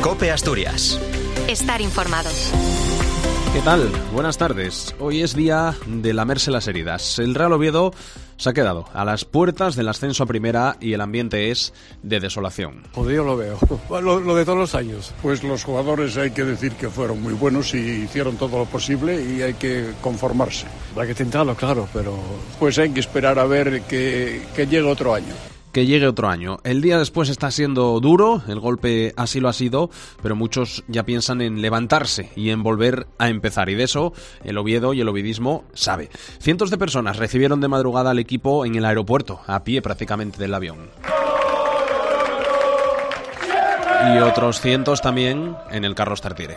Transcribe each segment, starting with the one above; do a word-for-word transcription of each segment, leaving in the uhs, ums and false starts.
COPE Asturias. Estar informado. ¿Qué tal? Buenas tardes. Hoy es día de lamerse las heridas. El Real Oviedo se ha quedado a las puertas del ascenso a primera y el ambiente es de desolación. Pues yo lo veo, lo, lo de todos los años. Pues los jugadores hay que decir que fueron muy buenos y hicieron todo lo posible y hay que conformarse. Hay que intentarlo, claro, pero... Pues hay que esperar a ver que, que llegue otro año. Que llegue otro año. El día después está siendo duro, el golpe así lo ha sido, pero muchos ya piensan en levantarse y en volver a empezar, y de eso el Oviedo y el ovidismo sabe. Cientos de personas recibieron de madrugada al equipo en el aeropuerto, a pie prácticamente del avión. Y otros cientos también en el Carlos Tartiere.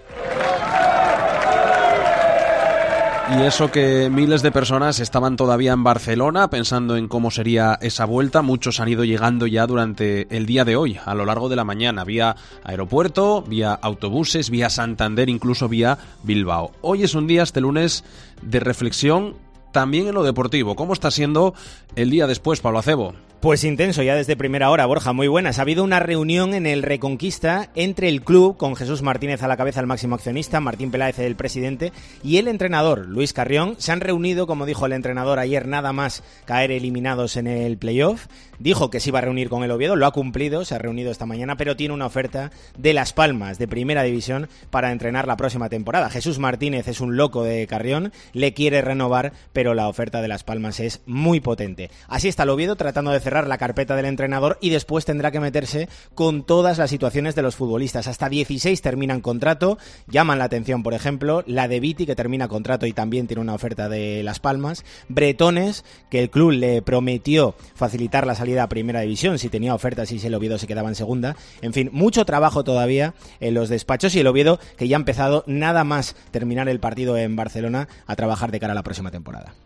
Y eso que miles de personas estaban todavía en Barcelona pensando en cómo sería esa vuelta. Muchos han ido llegando ya durante el día de hoy, a lo largo de la mañana, vía aeropuerto, vía autobuses, vía Santander, incluso vía Bilbao. Hoy es un día, este lunes, de reflexión también en lo deportivo. ¿Cómo está siendo el día después, Pablo Acebo? Pues intenso, ya desde primera hora, Borja, muy buenas. Ha habido una reunión en el Reconquista entre el club, con Jesús Martínez a la cabeza, el máximo accionista, Martín Peláez, el presidente, y el entrenador, Luis Carrión. Se han reunido, como dijo el entrenador ayer, nada más caer eliminados en el playoff. Dijo que se iba a reunir con el Oviedo, lo ha cumplido, se ha reunido esta mañana, pero tiene una oferta de Las Palmas, de Primera División, para entrenar la próxima temporada. Jesús Martínez es un loco de Carrión, le quiere renovar, pero la oferta de Las Palmas es muy potente. Así está el Oviedo tratando de cerrar la carpeta del entrenador y después tendrá que meterse con todas las situaciones de los futbolistas. Hasta dieciséis terminan contrato, llaman la atención, por ejemplo, la de Viti, que termina contrato y también tiene una oferta de Las Palmas, Bretones, que el club le prometió facilitar la salida a Primera División si tenía ofertas y si el Oviedo se quedaba en segunda. En fin, mucho trabajo todavía en los despachos y el Oviedo que ya ha empezado nada más terminar el partido en Barcelona a trabajar de cara a la próxima temporada.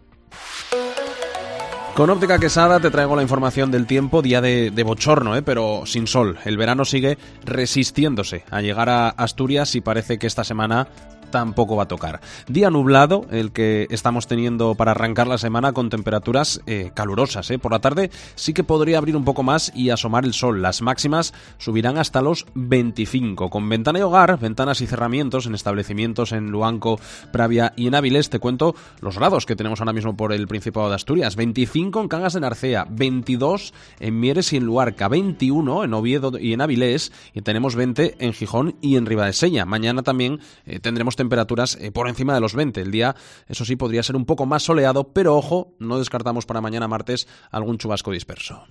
Con Óptica Quesada te traigo la información del tiempo, día de, de bochorno, ¿eh? Pero sin sol. El verano sigue resistiéndose a llegar a Asturias y parece que esta semana tampoco va a tocar. Día nublado el que estamos teniendo para arrancar la semana, con temperaturas eh, calurosas. ¿eh? Por la tarde sí que podría abrir un poco más y asomar el sol. Las máximas subirán hasta los veinticinco. Con ventana y hogar, ventanas y cerramientos en establecimientos en Luanco, Pravia y en Avilés, te cuento los grados que tenemos ahora mismo por el Principado de Asturias. veinticinco en Cangas de Narcea, veintidós en Mieres y en Luarca, veintiuno en Oviedo y en Avilés, y tenemos veinte en Gijón y en Ribadesella. Mañana también eh, tendremos temperaturas eh, por encima de los veinte. El día, eso sí, podría ser un poco más soleado, pero ojo, no descartamos para mañana martes algún chubasco disperso.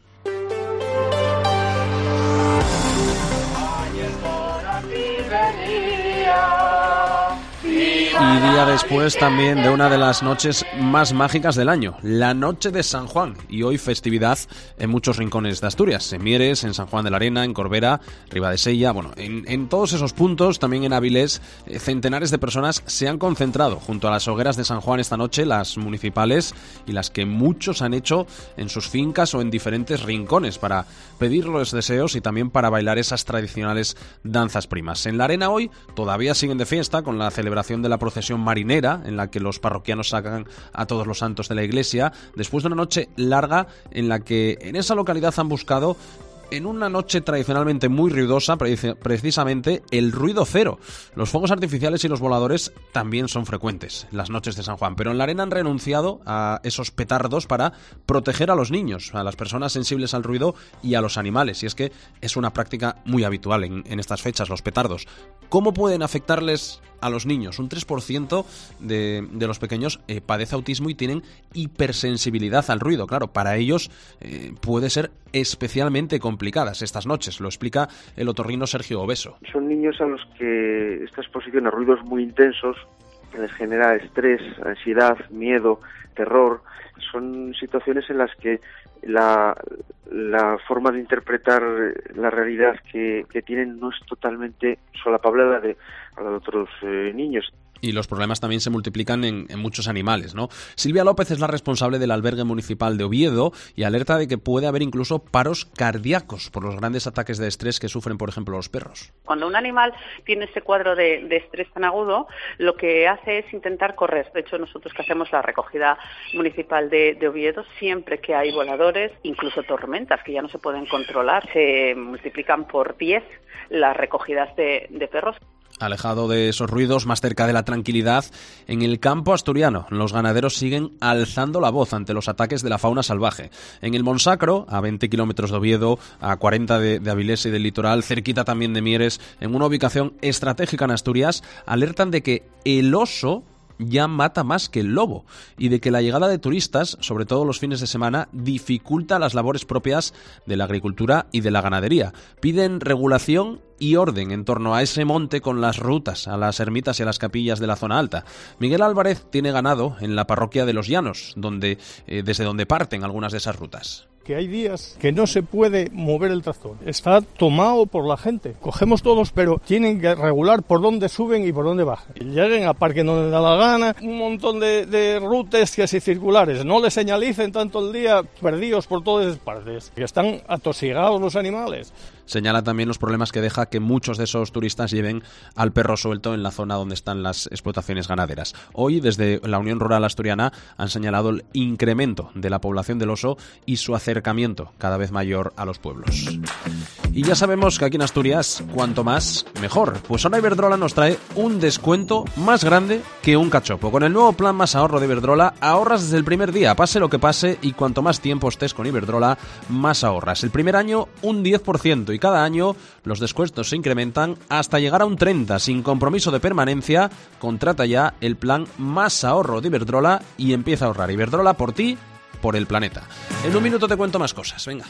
Y día después también de una de las noches más mágicas del año, la noche de San Juan, y hoy festividad en muchos rincones de Asturias, en Mieres, en San Juan de la Arena, en Corbera, Ribadesella, bueno, en, en todos esos puntos, también en Avilés, eh, centenares de personas se han concentrado junto a las hogueras de San Juan esta noche, las municipales y las que muchos han hecho en sus fincas o en diferentes rincones para pedir los deseos y también para bailar esas tradicionales danzas primas. En la Arena hoy todavía siguen de fiesta con la celebración de la procesión marinera, en la que los parroquianos sacan a todos los santos de la iglesia, después de una noche larga en la que en esa localidad han buscado, en una noche tradicionalmente muy ruidosa, precisamente el ruido cero. Los fuegos artificiales y los voladores también son frecuentes en las noches de San Juan, pero en la Arena han renunciado a esos petardos para proteger a los niños, a las personas sensibles al ruido y a los animales, y es que es una práctica muy habitual en, en estas fechas, los petardos. ¿Cómo pueden afectarles a los niños? Un tres por ciento de, de los pequeños eh, padece autismo y tienen hipersensibilidad al ruido. Claro, para ellos eh, puede ser especialmente complicadas estas noches, lo explica el otorrino Sergio Obeso. Son niños a los que esta exposición a ruidos muy intensos les genera estrés, ansiedad, miedo, terror. Son situaciones en las que la, la forma de interpretar la realidad que, que tienen no es totalmente solapable a la de, a la de otros eh, niños. Y los problemas también se multiplican en, en muchos animales, ¿no? Silvia López es la responsable del albergue municipal de Oviedo y alerta de que puede haber incluso paros cardíacos por los grandes ataques de estrés que sufren, por ejemplo, los perros. Cuando un animal tiene ese cuadro de, de estrés tan agudo, lo que hace es intentar correr. De hecho, nosotros que hacemos la recogida municipal de, de Oviedo, siempre que hay voladores, incluso tormentas que ya no se pueden controlar, se multiplican por diez las recogidas de, de perros. Alejado de esos ruidos, más cerca de la tranquilidad, en el campo asturiano, los ganaderos siguen alzando la voz ante los ataques de la fauna salvaje. En el Monsacro, a veinte kilómetros de Oviedo, a cuarenta de, de Avilés y del litoral, cerquita también de Mieres, en una ubicación estratégica en Asturias, alertan de que el oso ya mata más que el lobo y de que la llegada de turistas, sobre todo los fines de semana, dificulta las labores propias de la agricultura y de la ganadería. Piden regulación y orden en torno a ese monte con las rutas a las ermitas y a las capillas de la zona alta. Miguel Álvarez tiene ganado en la parroquia de Los Llanos, donde, eh, desde donde parten algunas de esas rutas. Que hay días que no se puede mover el tractor, está tomado por la gente. Cogemos todos, pero tienen que regular por dónde suben y por dónde bajan. Lleguen a parque donde les da la gana, un montón de, de rutas que así circulares, no les señalicen tanto el día, perdidos por todas partes, que están atosigados los animales. Señala también los problemas que deja que muchos de esos turistas lleven al perro suelto en la zona donde están las explotaciones ganaderas. Hoy, desde la Unión Rural Asturiana, han señalado el incremento de la población del oso y su acercamiento cada vez mayor a los pueblos. Y ya sabemos que aquí en Asturias, cuanto más, mejor. Pues ahora Iberdrola nos trae un descuento más grande que un cachopo. Con el nuevo plan Más Ahorro de Iberdrola, ahorras desde el primer día, pase lo que pase, y cuanto más tiempo estés con Iberdrola, más ahorras. El primer año, un diez por ciento, y cada año los descuentos se incrementan hasta llegar a un treinta por ciento. Sin compromiso de permanencia, contrata ya el plan Más Ahorro de Iberdrola y empieza a ahorrar. Iberdrola por ti, por el planeta. En un minuto te cuento más cosas, venga.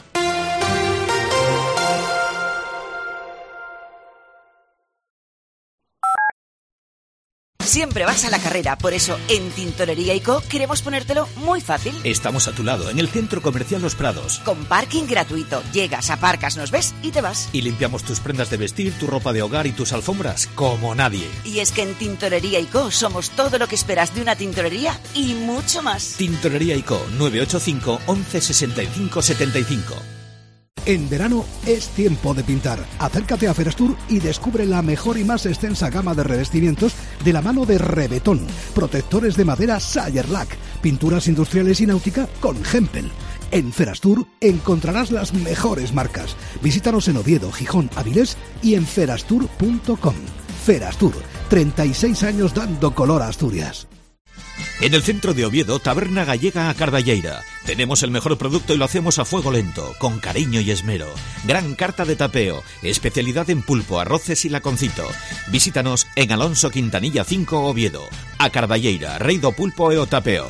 Siempre vas a la carrera, por eso en Tintorería y Co queremos ponértelo muy fácil. Estamos a tu lado, en el Centro Comercial Los Prados. Con parking gratuito. Llegas, aparcas, nos ves y te vas. Y limpiamos tus prendas de vestir, tu ropa de hogar y tus alfombras como nadie. Y es que en Tintorería y Co somos todo lo que esperas de una tintorería y mucho más. Tintorería y Co, nueve ocho cinco, once, sesenta y cinco, setenta y cinco. En verano es tiempo de pintar. Acércate a Ferastur y descubre la mejor y más extensa gama de revestimientos de la mano de Rebetón, protectores de madera Sayerlac, pinturas industriales y náutica con Hempel. En Ferastur encontrarás las mejores marcas. Visítanos en Oviedo, Gijón, Avilés y en ferastur punto com. Ferastur, treinta y seis años dando color a Asturias. En el centro de Oviedo, Taberna Gallega a Cardalleira. Tenemos el mejor producto y lo hacemos a fuego lento, con cariño y esmero. Gran carta de tapeo, especialidad en pulpo, arroces y laconcito. Visítanos en Alonso Quintanilla cinco, Oviedo. A Cardalleira, rei do pulpo e o tapeo.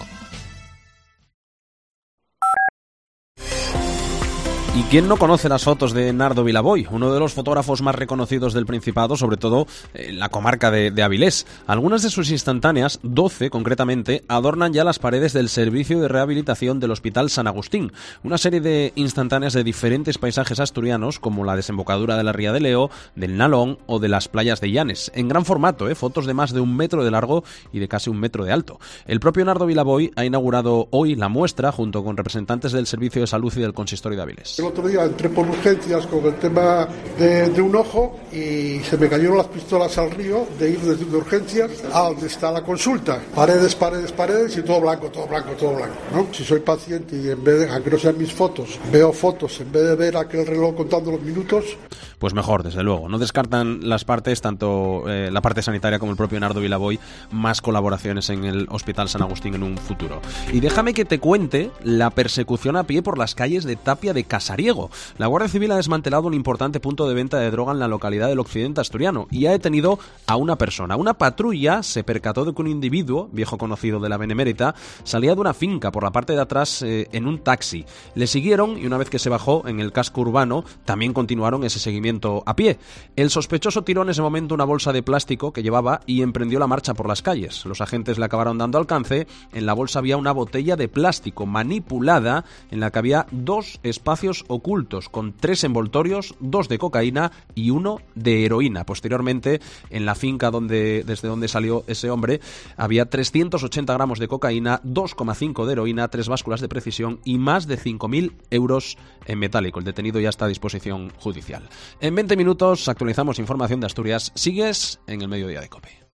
¿Y quién no conoce las fotos de Nardo Vilaboy, uno de los fotógrafos más reconocidos del Principado, sobre todo en la comarca de, de Avilés? Algunas de sus instantáneas, doce concretamente, adornan ya las paredes del Servicio de Rehabilitación del Hospital San Agustín. Una serie de instantáneas de diferentes paisajes asturianos, como la desembocadura de la Ría de Leo, del Nalón o de las playas de Llanes. En gran formato, ¿eh? Fotos de más de un metro de largo y de casi un metro de alto. El propio Nardo Vilaboy ha inaugurado hoy la muestra junto con representantes del Servicio de Salud y del Consistorio de Avilés. El otro día entré por urgencias con el tema de, de un ojo y se me cayeron las pistolas al río de ir desde de urgencias a donde está la consulta. Paredes, paredes, paredes y todo blanco, todo blanco, todo blanco, ¿no? Si soy paciente y en vez de, aunque no sean mis fotos, veo fotos en vez de ver aquel reloj contando los minutos, pues mejor, desde luego. No descartan las partes, tanto eh, la parte sanitaria como el propio Nardo Vilaboy, más colaboraciones en el Hospital San Agustín en un futuro. Y déjame que te cuente la persecución a pie por las calles de Tapia de Casariego. La Guardia Civil ha desmantelado un importante punto de venta de droga en la localidad del occidente asturiano y ha detenido a una persona. Una patrulla se percató de que un individuo, viejo conocido de la Benemérita, salía de una finca por la parte de atrás eh, en un taxi. Le siguieron y una vez que se bajó en el casco urbano, también continuaron ese seguimiento a pie. El sospechoso tiró en ese momento una bolsa de plástico que llevaba y emprendió la marcha por las calles. Los agentes le acabaron dando alcance. En la bolsa había una botella de plástico manipulada en la que había dos espacios kilos ocultos, con tres envoltorios, dos de cocaína y uno de heroína. Posteriormente, en la finca donde, desde donde salió ese hombre, había trescientos ochenta gramos de cocaína, dos coma cinco de heroína, tres básculas de precisión y más de cinco mil euros en metálico. El detenido ya está a disposición judicial. En veinte minutos actualizamos información de Asturias. Sigues en el Mediodía de COPE.